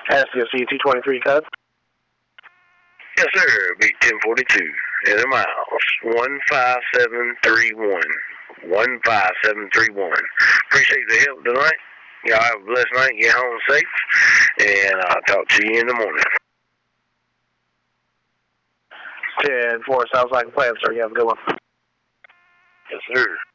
SCSC 223 code. Yes, sir. Be 1042. In the miles. 15731. 15731. Appreciate the help tonight. Y'all have a blessed night. Get home safe. And I'll talk to you in the morning. 10-4 sounds like a plan, sir. You have a good one. Yes, sir.